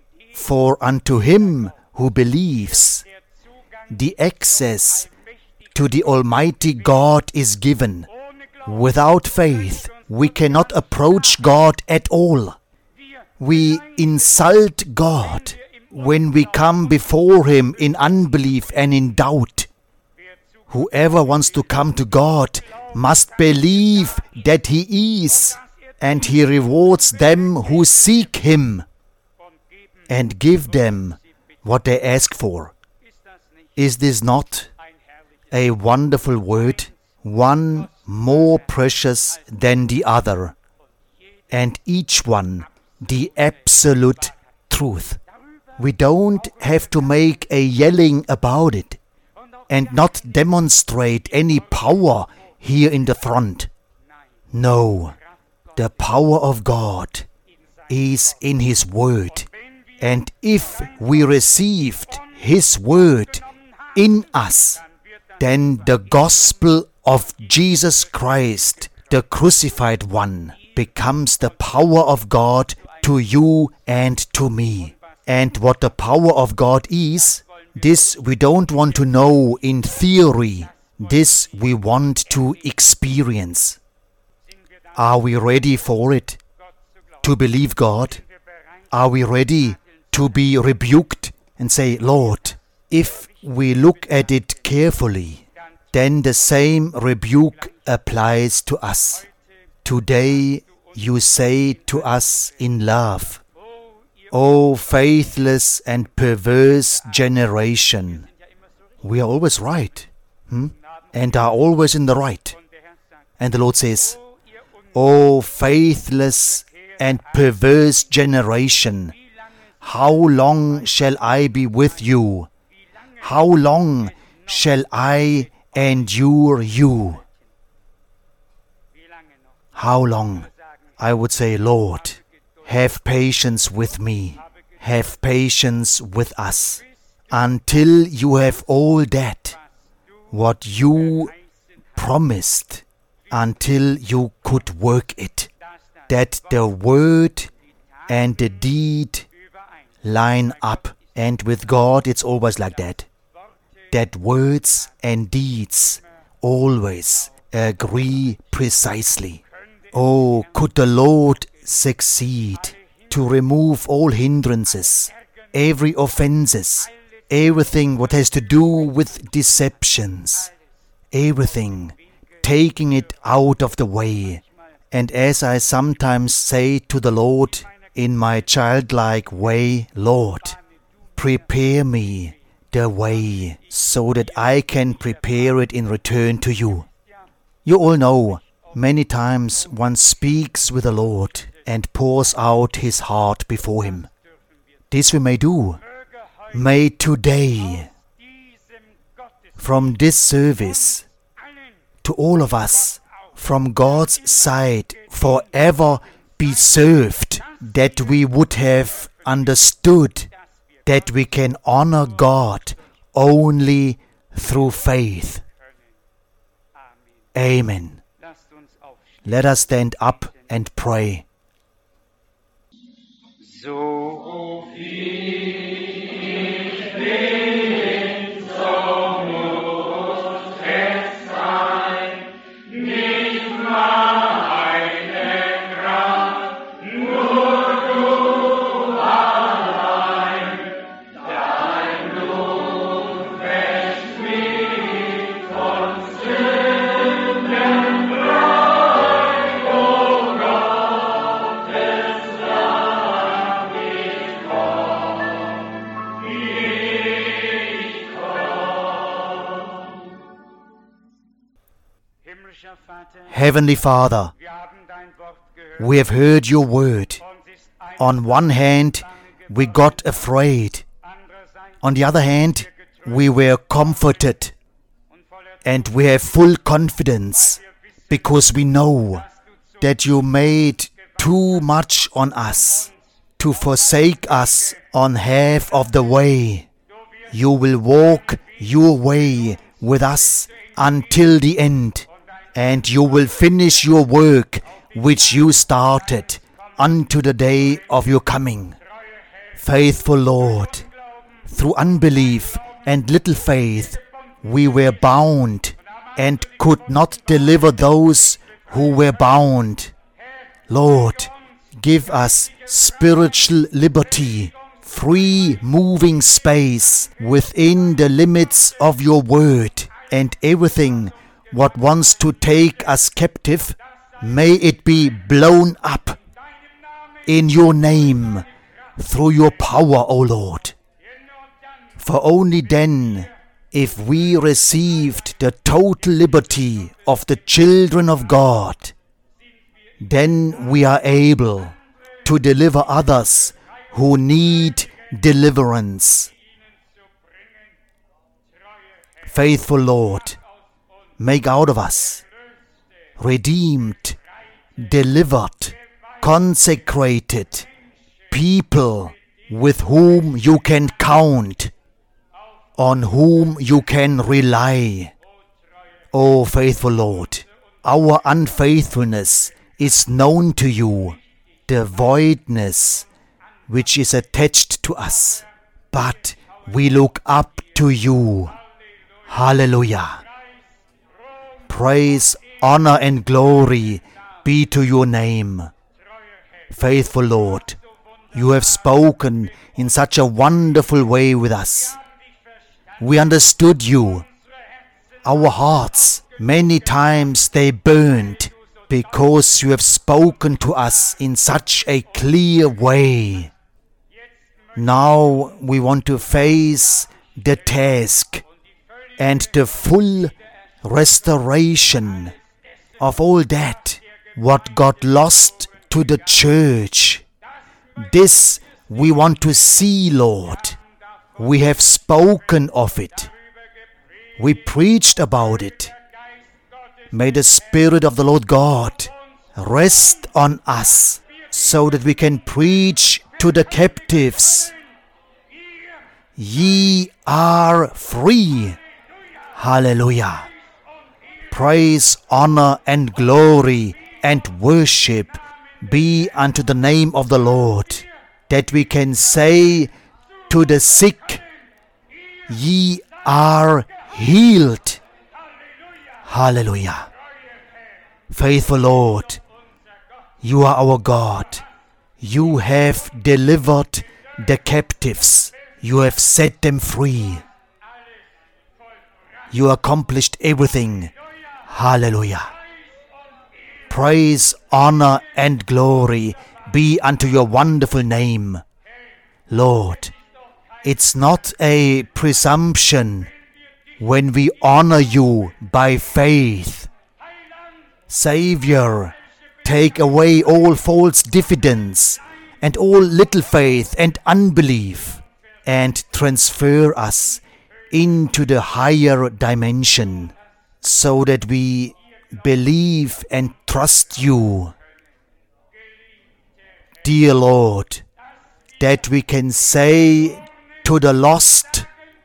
For unto him who believes, the access to the Almighty God is given. Without faith, we cannot approach God at all. We insult God when we come before Him in unbelief and in doubt. Whoever wants to come to God must believe that He is, and He rewards them who seek Him, and give them what they ask for. Is this not a wonderful word, one more precious than the other, and each one the absolute truth? We don't have to make a yelling about it and not demonstrate any power here in the front. No, the power of God is in His Word. And if we received His Word in us, then the gospel of Jesus Christ, the crucified one, becomes the power of God to you and to me. And what the power of God is, this we don't want to know in theory. This we want to experience. Are we ready for it? To believe God? Are we ready to be rebuked and say, Lord, if we look at it carefully, then the same rebuke applies to us. Today you say to us in love, O faithless and perverse generation. We are always right, and are always in the right. And the Lord says, O faithless and perverse generation, how long shall I be with you? how long shall I endure you? How long? I would say, Lord, have patience with me. Have patience with us until you have all that, what you promised, until you could work it, that the word and the deed line up. And with God it's always like that, that words and deeds always agree precisely. Oh, could the Lord succeed to remove all hindrances, every offenses, everything what has to do with deceptions, everything, taking it out of the way. And as I sometimes say to the Lord in my childlike way, Lord, prepare me the way so that I can prepare it in return to you. You all know, many times one speaks with the Lord and pours out his heart before Him. This we may do. May today, from this service, to all of us, from God's side, forever be served, that we would have understood that we can honor God only through faith. Amen. Let us stand up and pray. So viel bin, so muss es sein, nicht meine Kraft, nur du allein, dein Blut wäscht mich von Sünden frei, o Gottes Lamm, ich komm, ich komm. Himmlischer Vater, Heavenly Father, wir haben dein Wort gehört. we have heard your word. Uns ist On one hand, we got afraid. andererseits On the other hand, we were comforted. und voller And we have full confidence because we know that you made too much on us to forsake us on half of the way. You will walk your way with us until the end, and you will finish your work which you started unto the day of your coming. Faithful Lord, through unbelief and little faith, we were bound and could not deliver those who were bound. Lord, give us spiritual liberty, free moving space within the limits of your word, and everything what wants to take us captive, may it be blown up in your name, through your power, O Lord. For only then, if we received the total liberty of the children of God, then we are able to deliver others who need deliverance. Faithful Lord, make out of us redeemed, delivered, consecrated people with whom you can count, on whom you can rely. O faithful Lord, our unfaithfulness is known to you, the voidness which is attached to us, but we look up to you. Hallelujah. Praise, honor and glory be to your name. Faithful Lord, you have spoken in such a wonderful way with us. We understood you. Our hearts, many times they burned because you have spoken to us in such a clear way. Now we want to face the task and the full restoration of all that what got lost to the church. This we want to see, Lord. We have spoken of it. We preached about it. May the Spirit of the Lord God rest on us so that we can preach to the captives. Ye are free. Hallelujah. Praise, honor, and glory and worship be unto the name of the Lord, that we can say to the sick, ye are healed. Hallelujah. Faithful Lord, you are our God. You have delivered the captives. You have set them free. You accomplished everything. Hallelujah. Praise, honor, and glory be unto your wonderful name. Lord, it's not a presumption when we honor you by faith. Savior, take away all false diffidence and all little faith and unbelief, and transfer us into the higher dimension, so that we believe and trust you. Dear Lord, that we can say to the lost,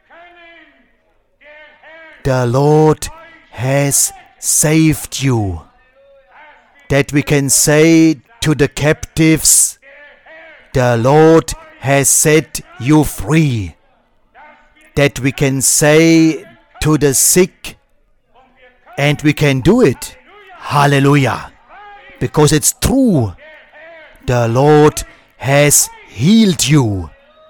the Lord has saved you. That we can say to the captives, the Lord has set you free. That we can say to the sick, and we can do it. Hallelujah. Because it's true. The Lord has healed you.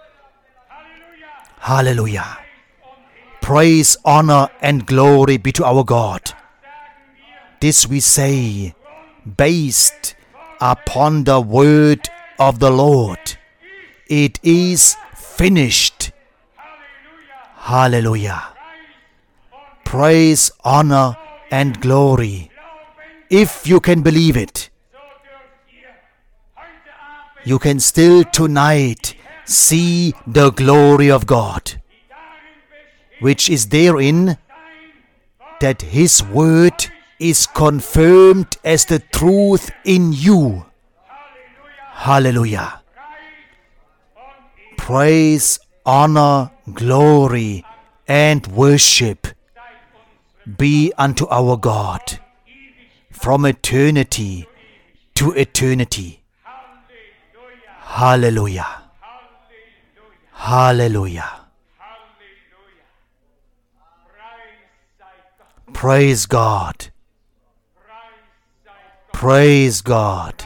Hallelujah. Praise, honor, and glory be to our God. This we say, based upon the word of the Lord. It is finished. Hallelujah. Praise, honor, and glory. If you can believe it, you can still tonight see the glory of God, which is therein that His word is confirmed as the truth in you. Hallelujah. Praise, honor, glory, and worship be unto our God from eternity to eternity. Hallelujah. Hallelujah. Praise God. Praise God.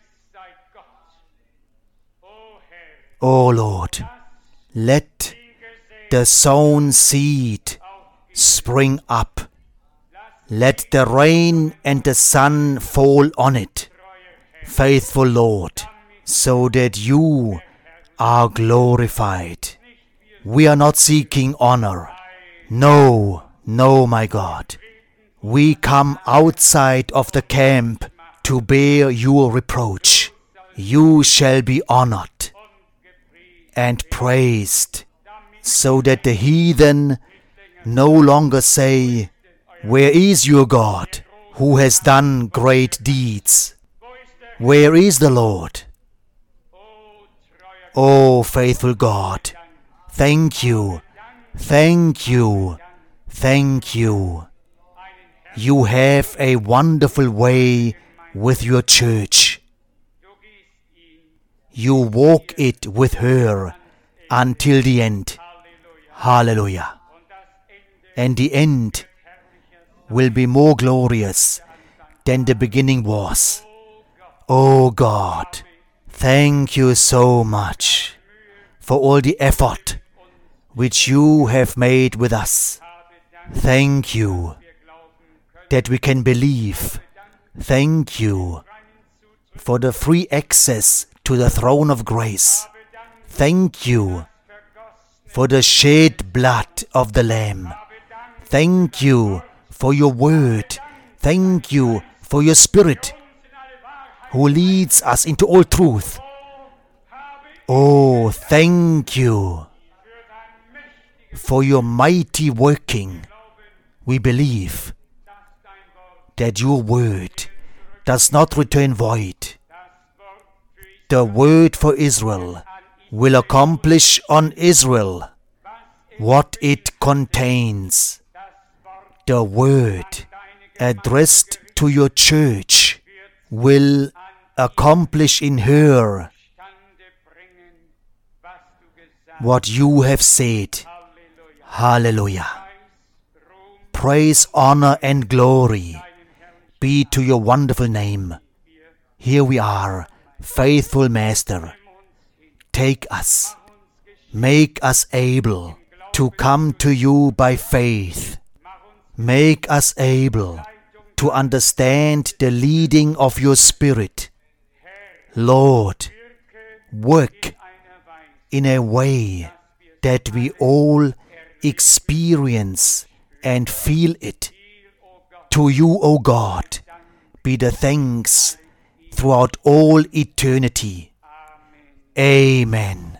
O Lord, let the sown seed spring up. Let the rain and the sun fall on it, faithful Lord, so that you are glorified. We are not seeking honor. No, no, my God. We come outside of the camp to bear your reproach. You shall be honored and praised, so that the heathen no longer say, where is your God, who has done great deeds? Where is the Lord? Oh, faithful God, thank you, thank you, thank you. You have a wonderful way with your church. You walk it with her until the end. Hallelujah. And the end will be more glorious than the beginning was. Oh God, thank you so much for all the effort which you have made with us. Thank you that we can believe. Thank you for the free access to the throne of grace. Thank you for the shed blood of the Lamb. Thank you for your word. Thank you for your Spirit, who leads us into all truth. Oh, thank you for your mighty working. We believe that your word does not return void. The word for Israel will accomplish on Israel what it contains. The word addressed to your church will accomplish in her what you have said. Hallelujah. Praise, honor, and glory be to your wonderful name. Here we are, faithful Master. Take us. Make us able to come to you by faith. Make us able to understand the leading of your Spirit. Lord, work in a way that we all experience and feel it. To you, O God, be the thanks throughout all eternity. Amen.